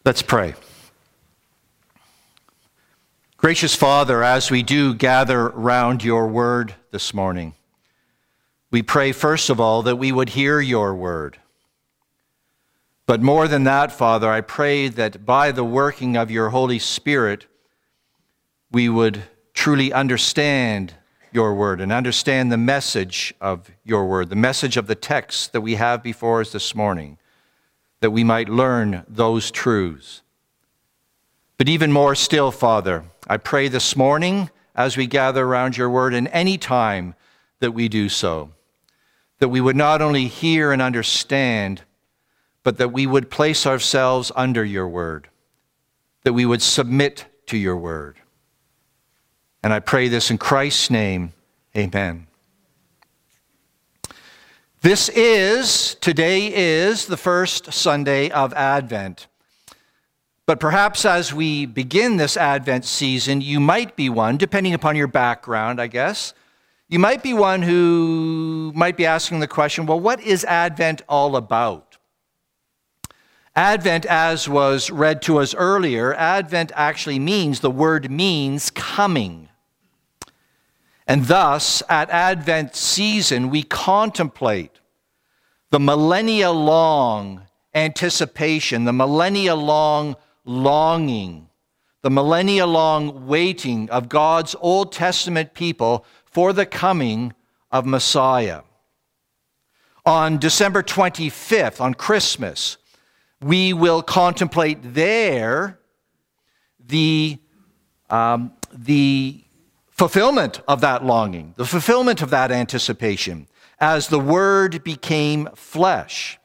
Let's pray. Gracious Father, as we do gather round your word this morning, we pray first of all that we would hear your word. But more than that, Father, I pray that by the working of your Holy Spirit, we would truly understand your word and understand the message of your word, the message of the text that we have before us this morning, that we might learn those truths. But even more still, Father, I pray this morning as we gather around your word and any time that we do so, that we would not only hear and understand, but that we would place ourselves under your word, that we would submit to your word. And I pray this in Christ's name, amen. Today is the first Sunday of Advent. But perhaps as we begin this Advent season, you might be one, depending upon your background, I guess, you might be one who might be asking the question, well, what is Advent all about? Advent, as was read to us earlier, Advent actually means, the word means coming. And thus, at Advent season, we contemplate the millennia-long anticipation, the millennia-long longing, the millennia-long waiting of God's Old Testament people for the coming of Messiah. On December 25th, on Christmas, we will contemplate there the fulfillment of that longing, the fulfillment of that anticipation, as the Word became flesh.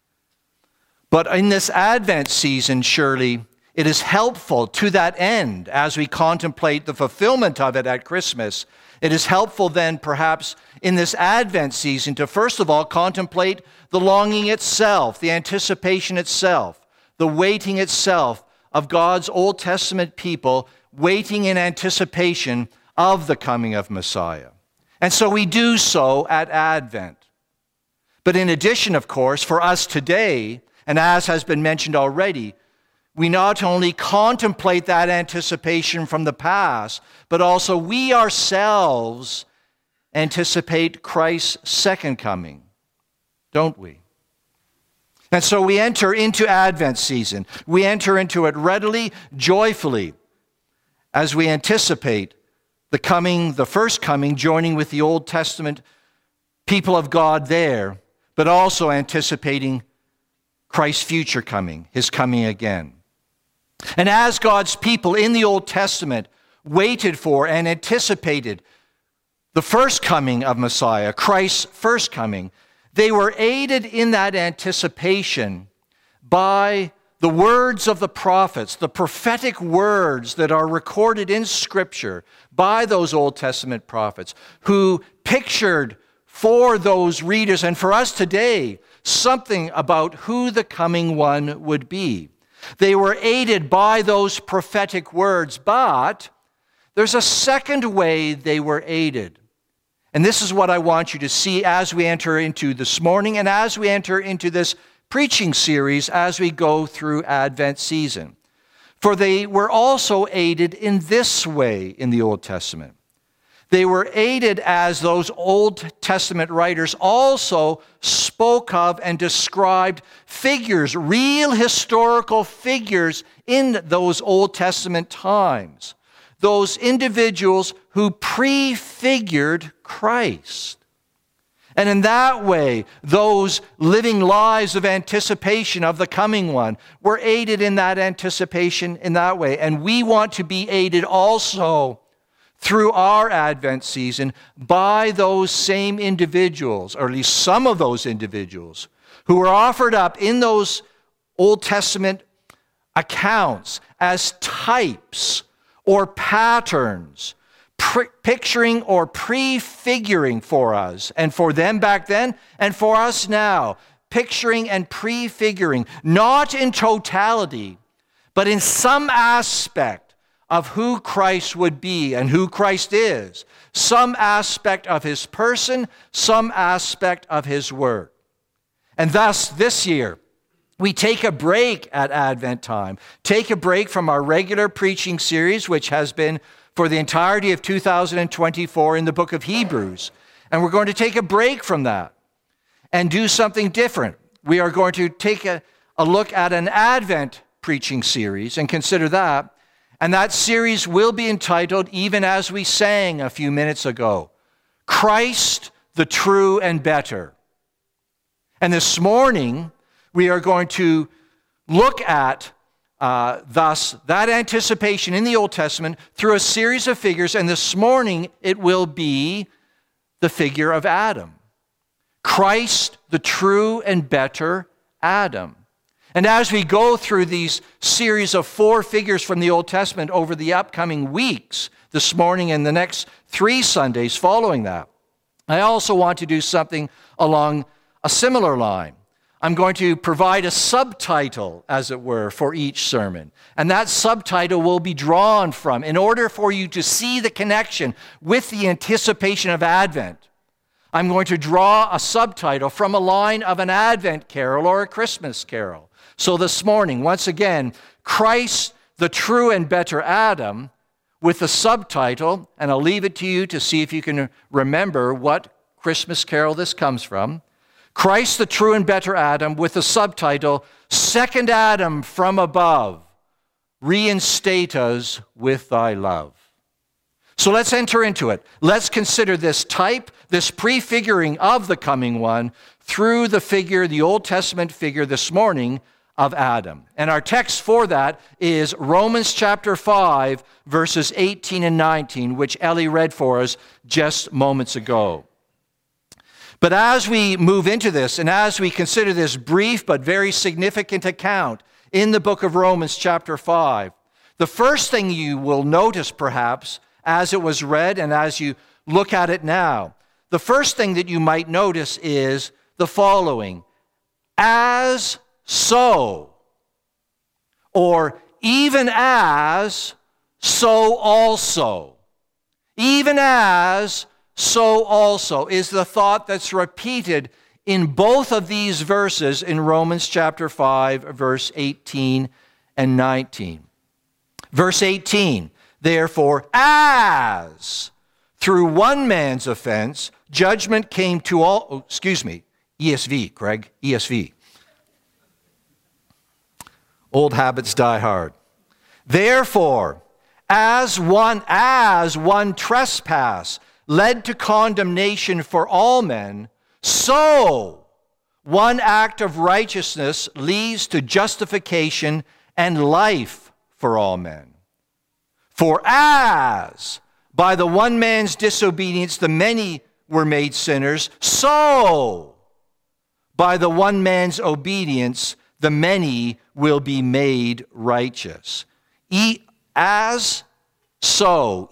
But in this Advent season, surely, it is helpful to that end, as we contemplate the fulfillment of it at Christmas, it is helpful then, perhaps, in this Advent season to first of all contemplate the longing itself, the anticipation itself, the waiting itself of God's Old Testament people, waiting in anticipation of the coming of Messiah. And so we do so at Advent. But in addition, of course, for us today, and as has been mentioned already, we not only contemplate that anticipation from the past, but also we ourselves anticipate Christ's second coming, don't we? And so we enter into Advent season. We enter into it readily, joyfully, as we anticipate the first coming, joining with the Old Testament people of God there, but also anticipating Christ's future coming, his coming again. And as God's people in the Old Testament waited for and anticipated the first coming of Messiah, Christ's first coming, they were aided in that anticipation by the words of the prophets, the prophetic words that are recorded in Scripture by those Old Testament prophets who pictured for those readers and for us today something about who the coming one would be. They were aided by those prophetic words, but there's a second way they were aided. And this is what I want you to see as we enter into this morning and as we enter into this preaching series as we go through Advent season. For they were also aided in this way in the Old Testament. They were aided as those Old Testament writers also spoke of and described figures, real historical figures in those Old Testament times. Those individuals who prefigured Christ. And in that way, those living lives of anticipation of the coming one were aided in that anticipation in that way. And we want to be aided also through our Advent season by those same individuals, or at least some of those individuals, who were offered up in those Old Testament accounts as types or patterns, picturing or prefiguring for us, and for them back then, and for us now, picturing and prefiguring, not in totality, but in some aspect of who Christ would be and who Christ is, some aspect of his person, some aspect of his work. And thus, this year, we take a break at Advent time, take a break from our regular preaching series, which has been for the entirety of 2024 in the book of Hebrews. And we're going to take a break from that and do something different. We are going to take a look at an Advent preaching series and consider that. And that series will be entitled, even as we sang a few minutes ago, Christ, the True and Better. And this morning, we are going to look at thus that anticipation in the Old Testament through a series of figures, and this morning it will be the figure of Adam. Christ, the true and better Adam. And as we go through these series of 4 figures from the Old Testament over the upcoming weeks, this morning and the next 3 Sundays following that, I also want to do something along a similar line. I'm going to provide a subtitle, as it were, for each sermon. And that subtitle will be drawn from, in order for you to see the connection with the anticipation of Advent, I'm going to draw a subtitle from a line of an Advent carol or a Christmas carol. So this morning, once again, Christ, the true and better Adam, with the subtitle, and I'll leave it to you to see if you can remember what Christmas carol this comes from. Christ, the true and better Adam, with the subtitle, Second Adam from above, reinstate us with thy love. So let's enter into it. Let's consider this type, this prefiguring of the coming one, through the figure, the Old Testament figure this morning of Adam. And our text for that is Romans chapter 5, verses 18 and 19, which Ellie read for us just moments ago. But as we move into this, and as we consider this brief but very significant account in the book of Romans chapter 5, the first thing you will notice perhaps as it was read and as you look at it now, the first thing that you might notice is the following: as so, or even as, so also. Even as, so also is the thought that's repeated in both of these verses in Romans chapter 5, verse 18 and 19. Verse 18, therefore, as through one man's offense, judgment came to all, ESV, Craig, ESV. Old habits die hard. Therefore, as one trespass led to condemnation for all men, so one act of righteousness leads to justification and life for all men. For as by the one man's disobedience the many were made sinners, so by the one man's obedience the many will be made righteous. Even as, so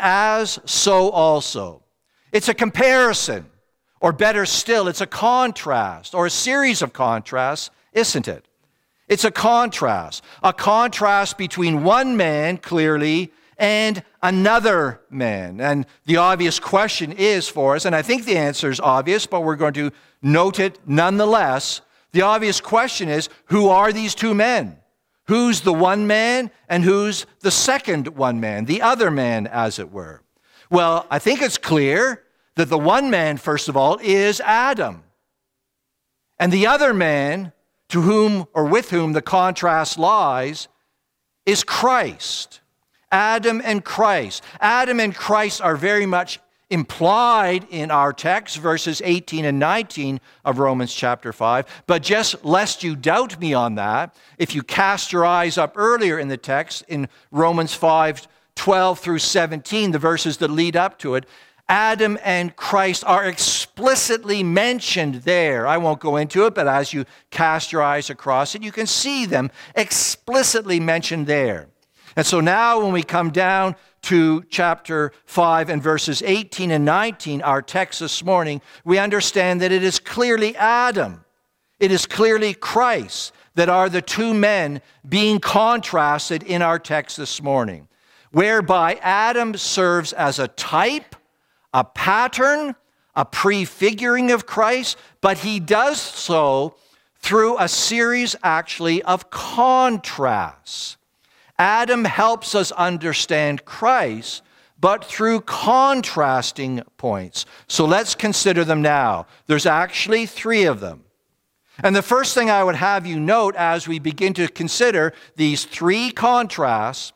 also. It's a comparison, or better still, it's a contrast, or a series of contrasts, isn't it? It's a contrast between one man, clearly, and another man. And the obvious question is for us, and I think the answer is obvious, but we're going to note it nonetheless. The obvious question is, who are these two men? Who's the one man and who's the second one man, the other man, as it were? Well, I think it's clear that the one man, first of all, is Adam. And the other man, to whom or with whom the contrast lies, is Christ. Adam and Christ. Adam and Christ are very much implied in our text, verses 18 and 19 of Romans chapter 5. But just lest you doubt me on that, if you cast your eyes up earlier in the text, in Romans 5, 12 through 17, the verses that lead up to it, Adam and Christ are explicitly mentioned there. I won't go into it, but as you cast your eyes across it, you can see them explicitly mentioned there. And so now when we come down to chapter 5 and verses 18 and 19, our text this morning, we understand that it is clearly Adam, it is clearly Christ that are the two men being contrasted in our text this morning, whereby Adam serves as a type, a pattern, a prefiguring of Christ, but he does so through a series actually of contrasts. Adam helps us understand Christ, but through contrasting points. So let's consider them now. There's actually 3 of them. And the first thing I would have you note as we begin to consider these 3 contrasts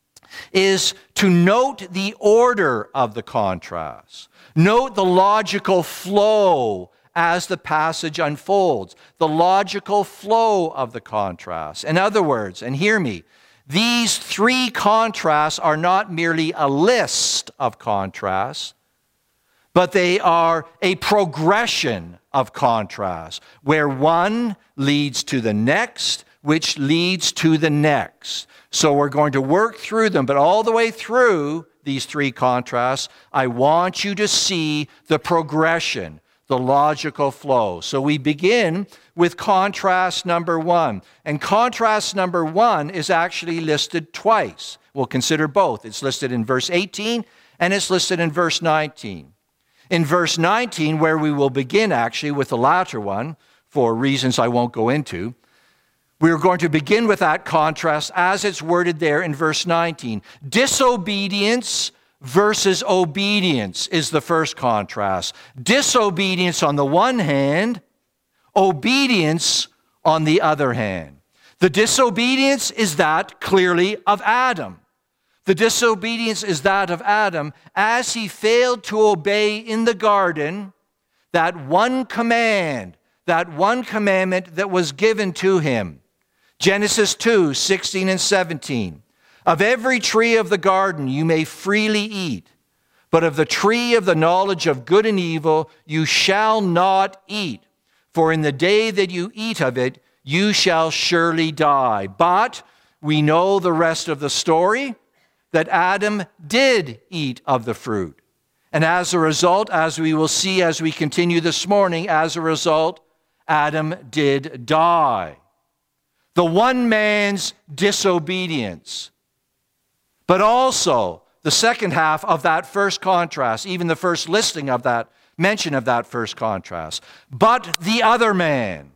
is to note the order of the contrasts. Note the logical flow as the passage unfolds. The logical flow of the contrast. In other words, and hear me, these 3 contrasts are not merely a list of contrasts, but they are a progression of contrasts, where one leads to the next, which leads to the next. So we're going to work through them, but all the way through these 3 contrasts, I want you to see the progression, the logical flow. So we begin with contrast number 1. And contrast number 1 is actually listed twice. We'll consider both. It's listed in verse 18 and it's listed in verse 19. In verse 19, where we will begin actually with the latter one, for reasons I won't go into, we're going to begin with that contrast as it's worded there in verse 19. Disobedience versus obedience is the first contrast. Disobedience on the one hand, obedience on the other hand. The disobedience is that clearly of Adam. The disobedience is that of Adam as he failed to obey in the garden that one command, that one commandment that was given to him. Genesis 2, 16 and 17. Of every tree of the garden you may freely eat, but of the tree of the knowledge of good and evil you shall not eat. For in the day that you eat of it, you shall surely die. But we know the rest of the story, that Adam did eat of the fruit. And as a result, as we will see as we continue this morning, as a result, Adam did die. The one man's disobedience. But also, the second half of that first contrast, even the first listing of that, mention of that first contrast. But the other man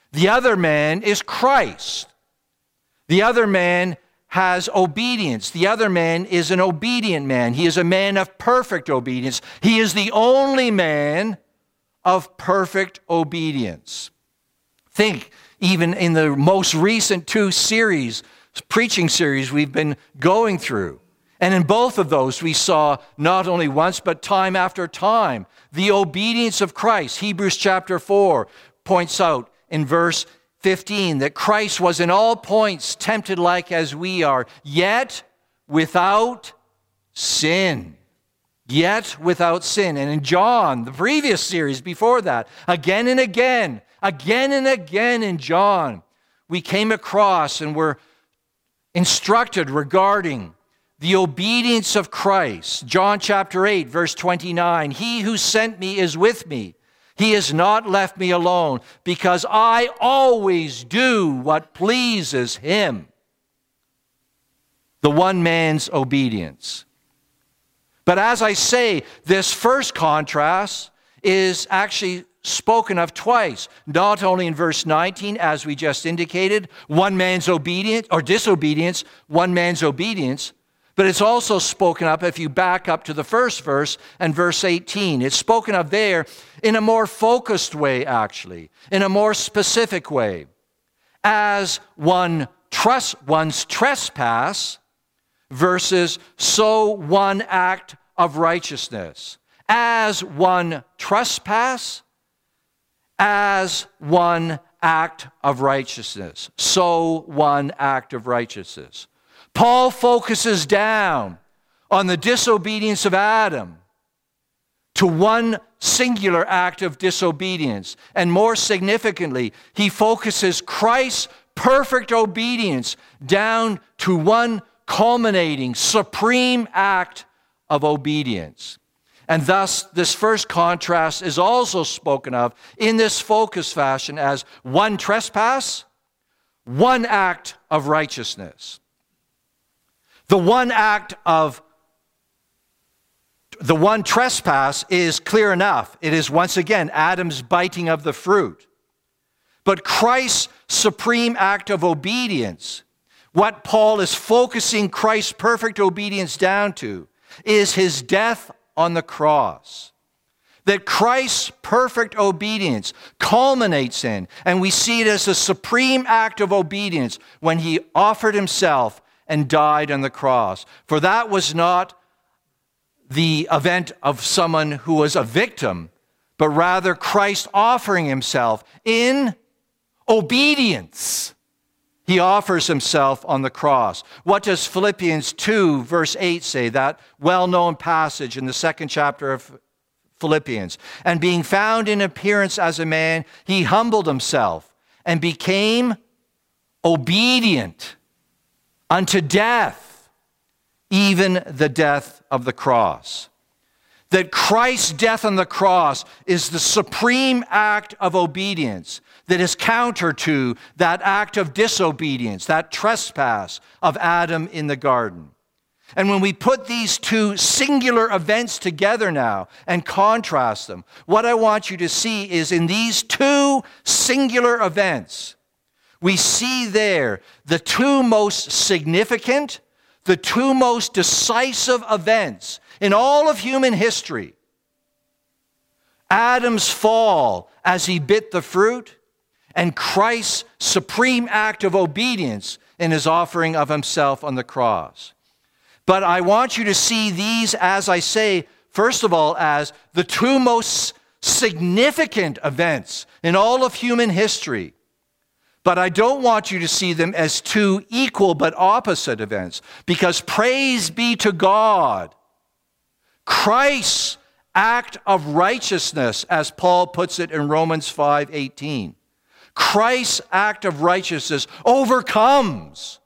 is Christ. The other man has obedience. The other man is an obedient man. He is a man of perfect obedience. He is the only man of perfect obedience. Think, even in the most recent 2 preaching series we've been going through. And in both of those, we saw not only once, but time after time, the obedience of Christ. Hebrews chapter 4 points out in verse 15 that Christ was in all points tempted like as we are, yet without sin. Yet without sin. And in John, the previous series before that, again and again in John, we came across and were instructed regarding the obedience of Christ. John chapter 8, verse 29, he who sent me is with me. He has not left me alone, because I always do what pleases him. The one man's obedience. But as I say, this first contrast is actually spoken of twice. Not only in verse 19, as we just indicated, one man's obedience or disobedience, one man's obedience, but it's also spoken of if you back up to the first verse and verse 18. It's spoken of there in a more focused way, actually, in a more specific way. As one's trespass versus so one act of righteousness. As one trespass, as one act of righteousness. So one act of righteousness. Paul focuses down on the disobedience of Adam to one singular act of disobedience. And more significantly, he focuses Christ's perfect obedience down to one culminating, supreme act of obedience. And thus, this first contrast is also spoken of in this focus fashion as one trespass, one act of righteousness. The one trespass is clear enough. It is once again Adam's biting of the fruit. But Christ's supreme act of obedience, what Paul is focusing Christ's perfect obedience down to, is his death on the cross. That Christ's perfect obedience culminates in, and we see it as a supreme act of obedience when he offered himself and died on the cross. For that was not the event of someone who was a victim, but rather Christ offering himself in obedience. He offers himself on the cross. What does Philippians 2 verse 8 say? That well-known passage in the second chapter of Philippians. And being found in appearance as a man, he humbled himself and became obedient unto death, even the death of the cross. That Christ's death on the cross is the supreme act of obedience that is counter to that act of disobedience, that trespass of Adam in the garden. And when we put these two singular events together now and contrast them, what I want you to see is in these two singular events, we see there the two most significant, the two most decisive events in all of human history. Adam's fall as he bit the fruit, and Christ's supreme act of obedience in his offering of himself on the cross. But I want you to see these, as I say, first of all, as the two most significant events in all of human history. But I don't want you to see them as two equal but opposite events, because praise be to God, Christ's act of righteousness, as Paul puts it in Romans 5:18. Christ's act of righteousness overcomes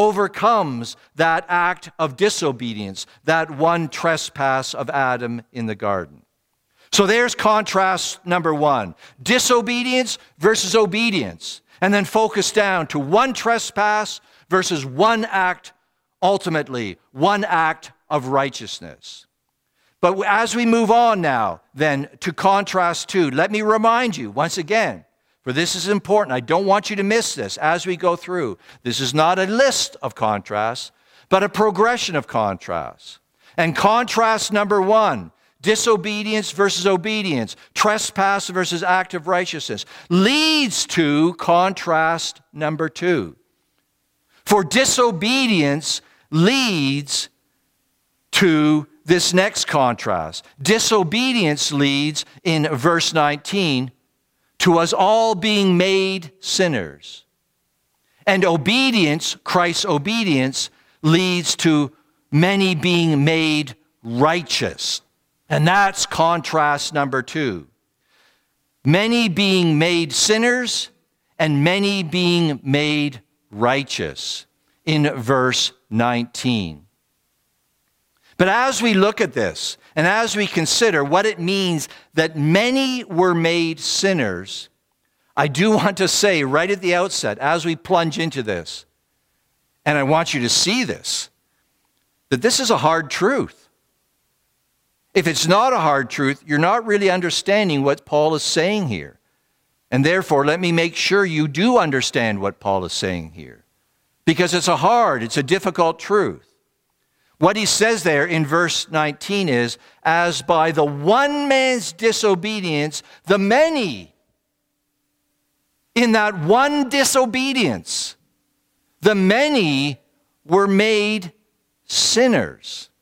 that act of disobedience, that one trespass of Adam in the garden. So there's contrast number one, disobedience versus obedience, and then focus down to one trespass versus one act, ultimately, one act of righteousness. But as we move on now, then, to contrast two, let me remind you once again, for this is important. I don't want you to miss this as we go through. This is not a list of contrasts, but a progression of contrasts. And contrast number one, disobedience versus obedience, trespass versus act of righteousness, leads to contrast number two. For disobedience leads to this next contrast. Disobedience leads in verse 19 to us all being made sinners. And obedience, Christ's obedience, leads to many being made righteous. And that's contrast number two. Many being made sinners and many being made righteous in verse 19. But as we look at this, and as we consider what it means that many were made sinners, I do want to say right at the outset, as we plunge into this, and I want you to see this, that this is a hard truth. If it's not a hard truth, you're not really understanding what Paul is saying here. And therefore, let me make sure you do understand what Paul is saying here. Because it's a difficult truth. What he says there in verse 19 is, as by the one man's disobedience, the many, in that one disobedience, the many were made sinners.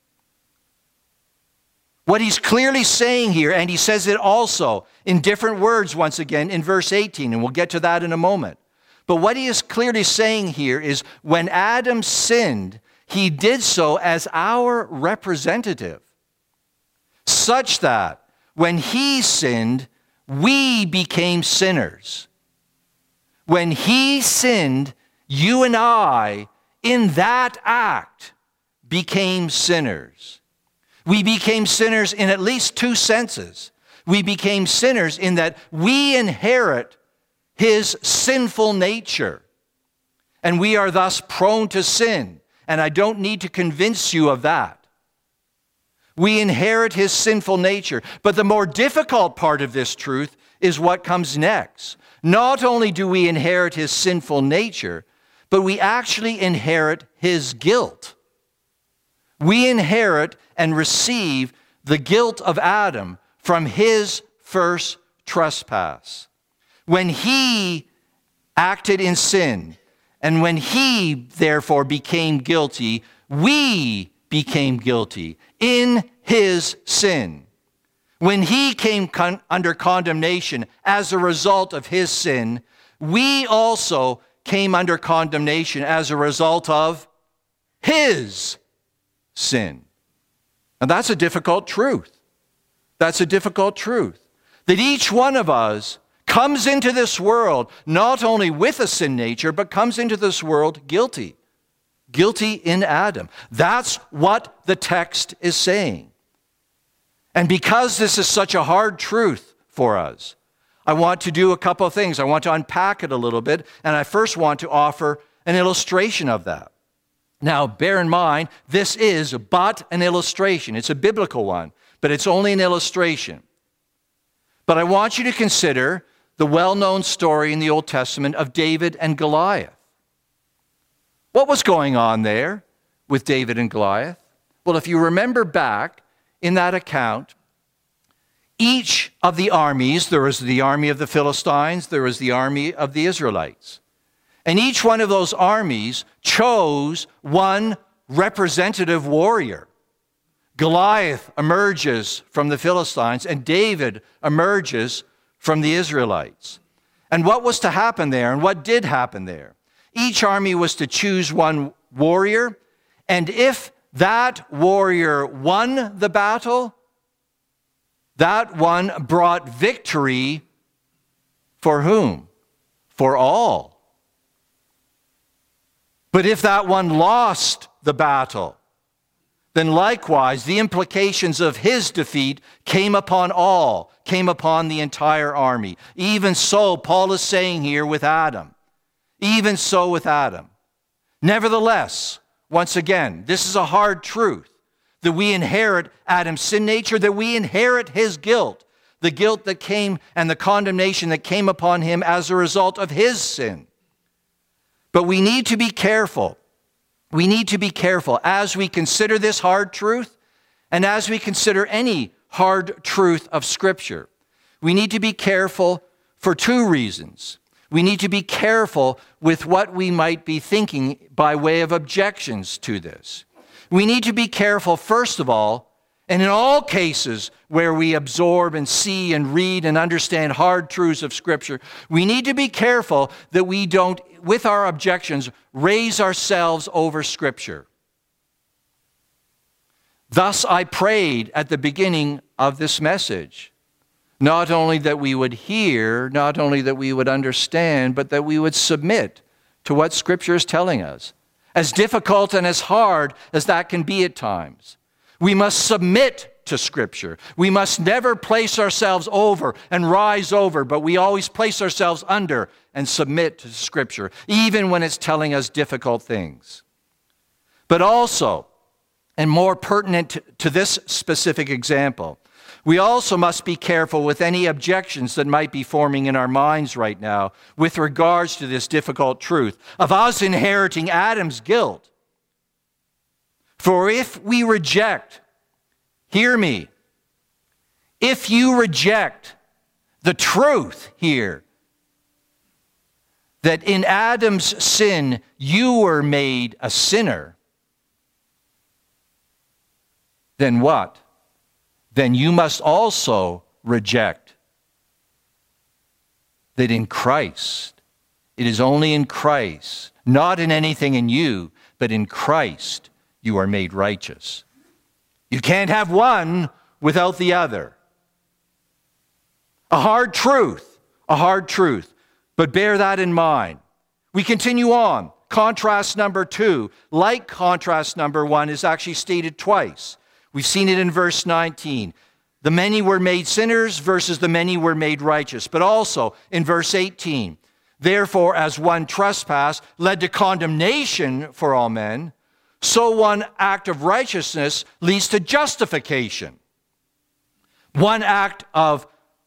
What he's clearly saying here, and he says it also in different words once again in verse 18, and we'll get to that in a moment. But what he is clearly saying here is when Adam sinned, he did so as our representative, such that when he sinned, we became sinners. When he sinned, you and I, in that act, became sinners. We became sinners in at least two senses. We became sinners in that we inherit his sinful nature, and we are thus prone to sin. And I don't need to convince you of that. We inherit his sinful nature. But the more difficult part of this truth is what comes next. not only do we inherit his sinful nature, but we actually inherit his guilt. We inherit and receive the guilt of Adam from his first trespass. When he acted in sin, and when he therefore became guilty, we became guilty in his sin. When he came under condemnation as a result of his sin, we also came under condemnation as a result of his sin. And that's a difficult truth. That's a difficult truth. That each one of us comes into this world not only with a sin nature, but comes into this world guilty. Guilty in Adam. That's what the text is saying. And because this is such a hard truth for us, I want to do a couple of things. I want to unpack it a little bit, and I first want to offer an illustration of that. Now, bear in mind, this is but an illustration. It's a biblical one, but it's only an illustration. But I want you to consider the well-known story in the Old Testament of David and Goliath. What was going on there with David and Goliath? Well, if you remember back in that account, each of the armies, there was the army of the Philistines, there was the army of the Israelites. And each one of those armies chose one representative warrior. Goliath emerges from the Philistines, and David emerges from the Israelites. And what was to happen there, and what did happen there? Each army was to choose one warrior, and if that warrior won the battle, that one brought victory for whom? For all. But if that one lost the battle, then likewise the implications of his defeat came upon all, came upon the entire army. Even so, Paul is saying here with Adam. Even so with Adam. Nevertheless, once again, this is a hard truth, that we inherit Adam's sin nature, that we inherit his guilt, the guilt that came and the condemnation that came upon him as a result of his sin. But we need to be careful. We need to be careful as we consider this hard truth and as we consider any hard truth of Scripture. We need to be careful for two reasons. We need to be careful with what we might be thinking by way of objections to this. We need to be careful, first of all, and in all cases where we absorb and see and read and understand hard truths of Scripture, we need to be careful that we don't, with our objections, raise ourselves over Scripture. Thus, I prayed at the beginning of this message, not only that we would hear, not only that we would understand, but that we would submit to what Scripture is telling us. As difficult and as hard as that can be at times, we must submit to Scripture. We must never place ourselves over and rise over, but we always place ourselves under and submit to Scripture, even when it's telling us difficult things. But also, and more pertinent to this specific example, we also must be careful with any objections that might be forming in our minds right now with regards to this difficult truth of us inheriting Adam's guilt. For if we reject, hear me, if you reject the truth here, that in Adam's sin you were made a sinner, then what? Then you must also reject that in Christ, it is only in Christ, not in anything in you, but in Christ, you are made righteous. You can't have one without the other. A hard truth, but bear that in mind. We continue on. Contrast number 2, like contrast number 1, is actually stated twice. We've seen it in verse 19. The many were made sinners versus the many were made righteous. But also in verse 18, therefore, as one trespass led to condemnation for all men, so one act of righteousness leads to justification. One act of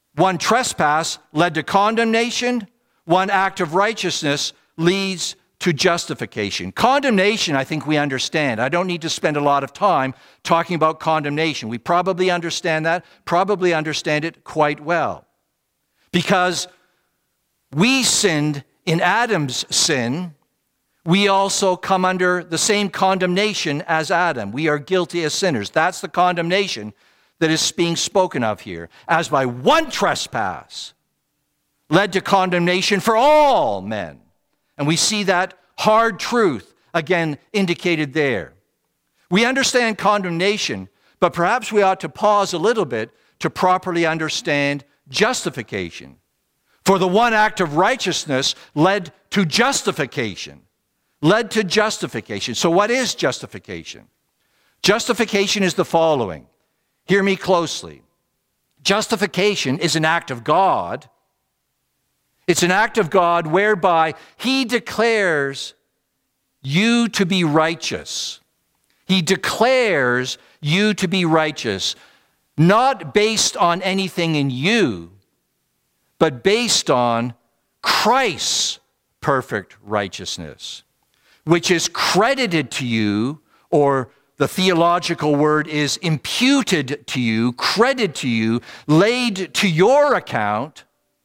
one trespass led to condemnation. One act of righteousness leads to justification. Condemnation, I think we understand. I don't need to spend a lot of time talking about condemnation. We probably understand that, probably understand it quite well. Because we sinned in Adam's sin, we also come under the same condemnation as Adam. We are guilty as sinners. That's the condemnation that is being spoken of here. As by one trespass led to condemnation for all men. And we see that hard truth again indicated there. We understand condemnation, but perhaps we ought to pause a little bit to properly understand justification. For the one act of righteousness led to justification. Led to justification. So what is justification? Justification is the following. Hear me closely. Justification is an act of God. It's an act of God whereby He declares you to be righteous. He declares you to be righteous, not based on anything in you, but based on Christ's perfect righteousness, which is credited to you, or the theological word is imputed to you, credited to you, laid to your account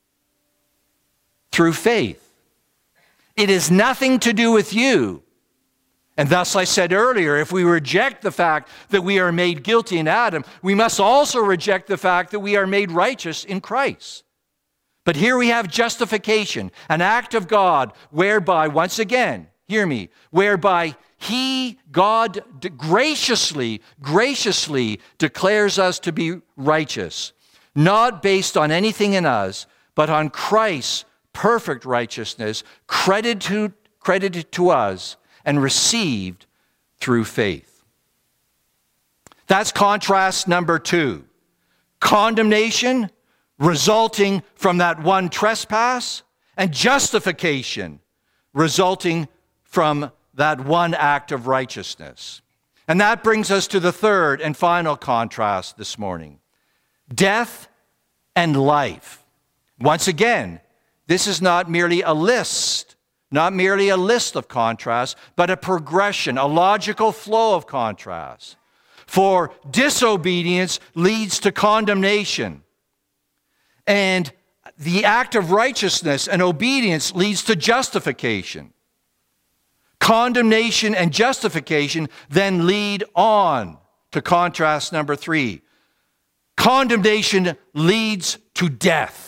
through faith. It is nothing to do with you. And thus I said earlier, if we reject the fact that we are made guilty in Adam, we must also reject the fact that we are made righteous in Christ. But here we have justification, an act of God whereby, once again, hear me, whereby God graciously declares us to be righteous, not based on anything in us, but on Christ's perfect righteousness, credited to us and received through faith. That's contrast number 2. Condemnation resulting from that one trespass, and justification resulting from that one act of righteousness. And that brings us to the third and final contrast this morning. Death and life. Once again, this is not merely a list of contrasts, but a progression, a logical flow of contrasts. For disobedience leads to condemnation, and the act of righteousness and obedience leads to justification. Condemnation and justification then lead on to contrast number 3. Condemnation leads to death.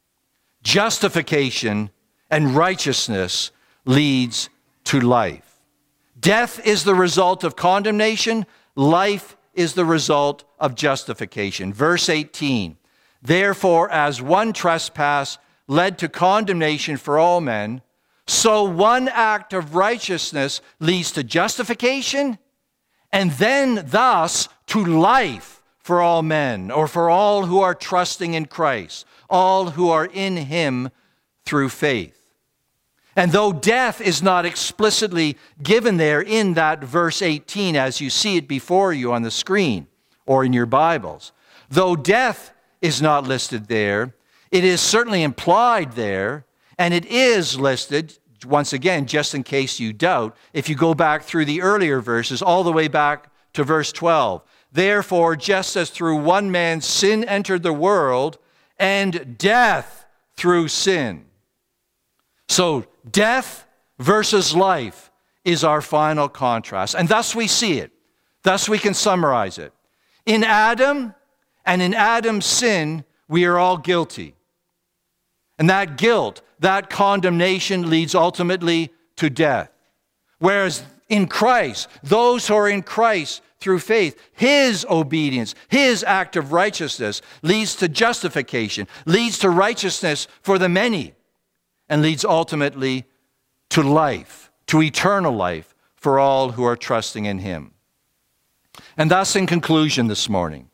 Justification and righteousness leads to life. Death is the result of condemnation. Life is the result of justification. Verse 18, therefore, as one trespass led to condemnation for all men, so one act of righteousness leads to justification, and then thus to life for all men, or for all who are trusting in Christ, all who are in Him through faith. And though death is not explicitly given there in that verse 18 as you see it before you on the screen or in your Bibles, though death is not listed there, it is certainly implied there, and it is listed, once again, just in case you doubt, if you go back through the earlier verses, all the way back to verse 12. Therefore, just as through one man sin entered the world, and death through sin. So, death versus life is our final contrast. And thus we see it. Thus we can summarize it. In Adam and in Adam's sin, we are all guilty. And that guilt, that condemnation leads ultimately to death. Whereas in Christ, those who are in Christ through faith, His obedience, His act of righteousness leads to justification, leads to righteousness for the many, and leads ultimately to life, to eternal life for all who are trusting in Him. And thus, in conclusion this morning,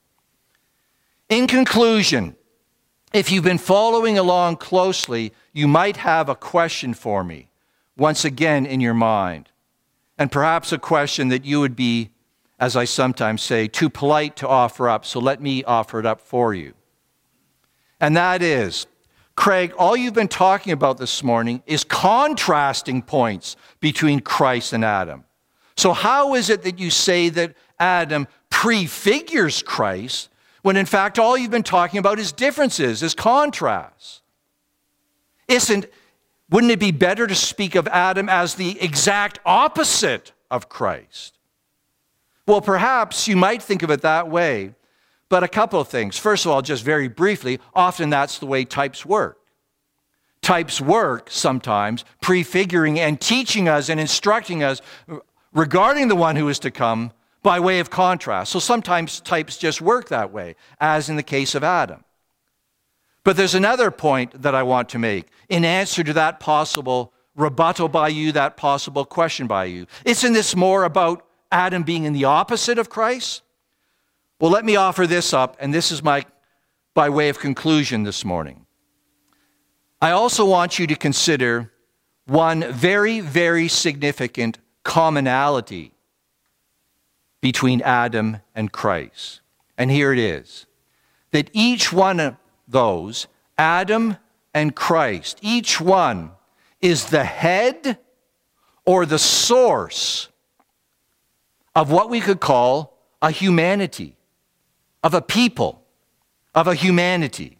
if you've been following along closely, you might have a question for me, once again in your mind, and perhaps a question that you would be, as I sometimes say, too polite to offer up, so let me offer it up for you. And that is, Craig, all you've been talking about this morning is contrasting points between Christ and Adam. So how is it that you say that Adam prefigures Christ when in fact all you've been talking about is differences, is contrasts? Wouldn't it be better to speak of Adam as the exact opposite of Christ? Well, perhaps you might think of it that way, but a couple of things. First of all, just very briefly, often that's the way types work. Types work sometimes prefiguring and teaching us and instructing us regarding the one who is to come by way of contrast. So sometimes types just work that way, as in the case of Adam. But there's another point that I want to make in answer to that possible rebuttal by you, that possible question by you. Isn't this more about Adam being in the opposite of Christ? Well, let me offer this up, and this is by way of conclusion this morning. I also want you to consider one very, very significant commonality between Adam and Christ. And here it is, that each one of those, Adam and Christ, each one is the head or the source of what we could call a humanity, of a people, of a humanity.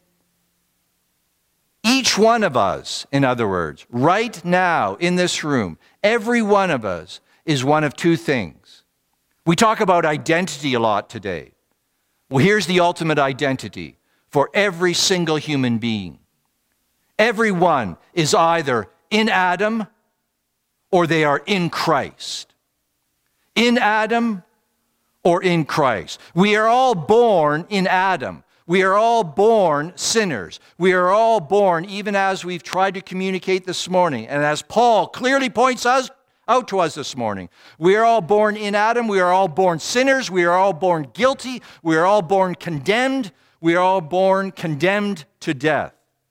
Each one of us, in other words, right now in this room, every one of us is one of two things. We talk about identity a lot today. Well, here's the ultimate identity for every single human being. Everyone is either in Adam or they are in Christ. In Adam or in Christ. We are all born in Adam. We are all born sinners. We are all born, even as we've tried to communicate this morning, and as Paul clearly points out to us this morning. We are all born in Adam. We are all born sinners. We are all born guilty. We are all born condemned. We are all born condemned to death.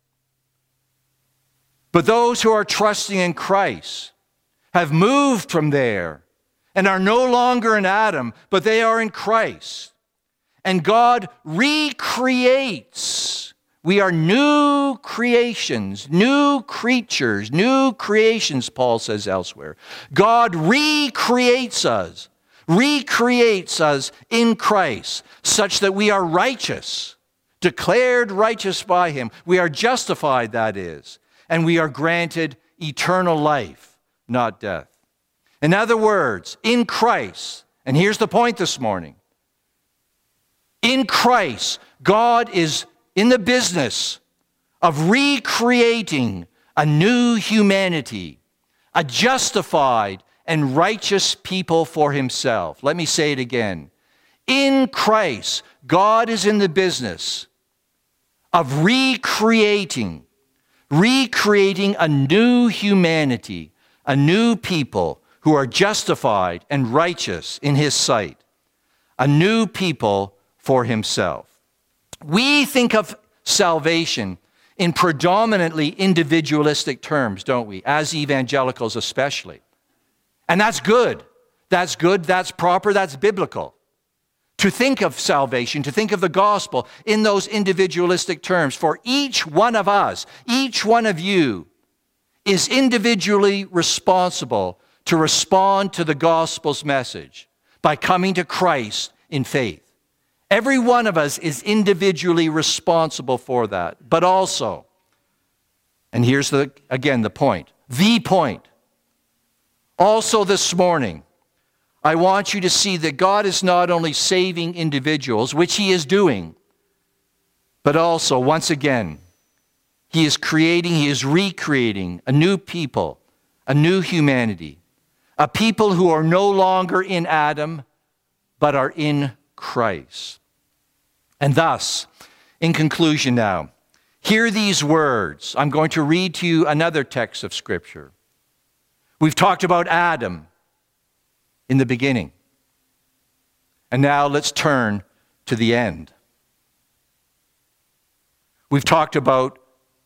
But those who are trusting in Christ have moved from there and are no longer in Adam, but they are in Christ. And God recreates. We are new creations, new creatures, new creations, Paul says elsewhere. God recreates us in Christ, such that we are righteous, declared righteous by Him. We are justified, that is, and we are granted eternal life, not death. In other words, in Christ, and here's the point this morning, in Christ, God is in the business of recreating a new humanity, a justified and righteous people for Himself. Let me say it again. In Christ, God is in the business of recreating a new humanity, a new people who are justified and righteous in His sight, a new people for Himself. We think of salvation in predominantly individualistic terms, don't we? As evangelicals especially. And that's good. That's good, that's proper, that's biblical. To think of salvation, to think of the gospel in those individualistic terms. For each one of us, each one of you is individually responsible to respond to the gospel's message by coming to Christ in faith. Every one of us is individually responsible for that. But also, and here's the point. Also this morning, I want you to see that God is not only saving individuals, which He is doing, but also, once again, He is recreating a new people, a new humanity, a people who are no longer in Adam, but are in Christ. And thus, in conclusion now, hear these words. I'm going to read to you another text of Scripture. We've talked about Adam in the beginning. And now let's turn to the end. We've talked about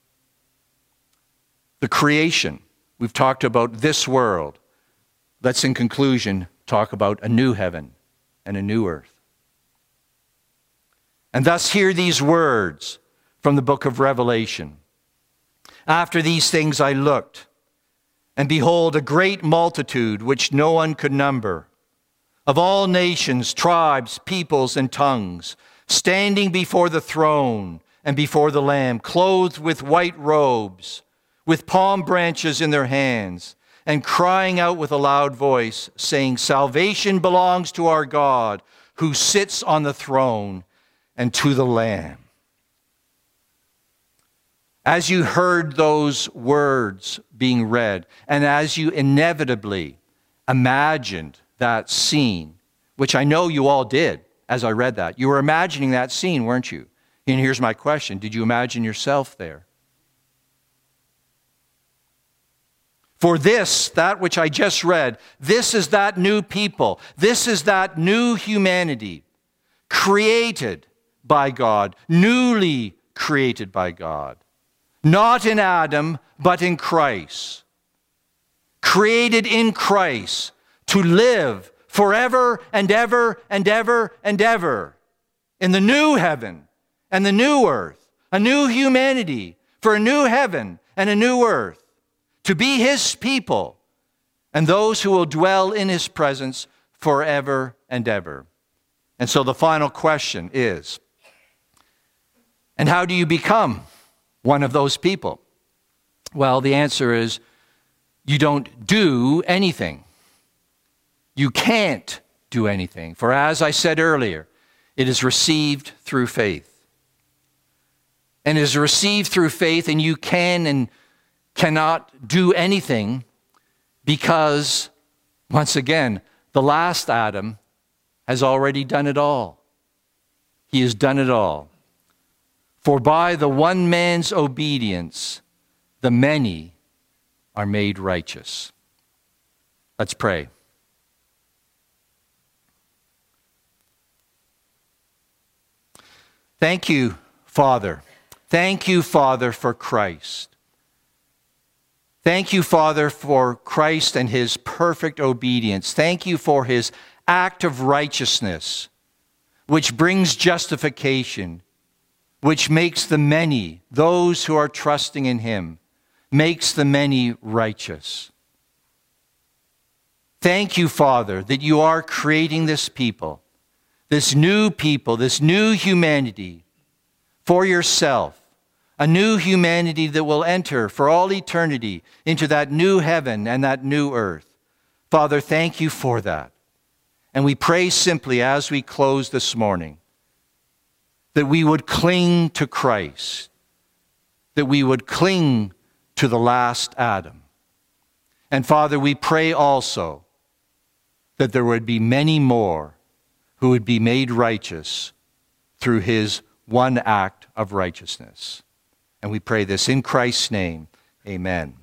the creation. We've talked about this world. Let's, in conclusion, talk about a new heaven and a new earth. And thus hear these words from the book of Revelation. After these things I looked, and behold, a great multitude which no one could number, of all nations, tribes, peoples, and tongues, standing before the throne and before the Lamb, clothed with white robes, with palm branches in their hands, and crying out with a loud voice, saying, Salvation belongs to our God, who sits on the throne, and to the Lamb. As you heard those words being read, and as you inevitably imagined that scene, which I know you all did as I read that, you were imagining that scene, weren't you? And here's my question. Did you imagine yourself there? For this, that which I just read, this is that new people. This is that new humanity created by God, newly created by God. Not in Adam, but in Christ. Created in Christ to live forever and ever and ever and ever in the new heaven and the new earth, a new humanity for a new heaven and a new earth, to be his people and those who will dwell in his presence forever and ever. And so the final question is, and how do you become one of those people? Well, the answer is, you don't do anything. You can't do anything. For as I said earlier, it is received through faith. And it is received through faith, and you can and cannot do anything because, once again, the last Adam has already done it all. He has done it all. For by the one man's obedience, the many are made righteous. Let's pray. Thank you, Father. Thank you, Father, for Christ. Thank you, Father, for Christ and his perfect obedience. Thank you for his act of righteousness, which brings justification, which makes the many, those who are trusting in him, makes the many righteous. Thank you, Father, that you are creating this people, this new humanity for yourself. A new humanity that will enter for all eternity into that new heaven and that new earth. Father, thank you for that. And we pray simply as we close this morning that we would cling to Christ, that we would cling to the last Adam. And Father, we pray also that there would be many more who would be made righteous through his one act of righteousness. And we pray this in Christ's name. Amen.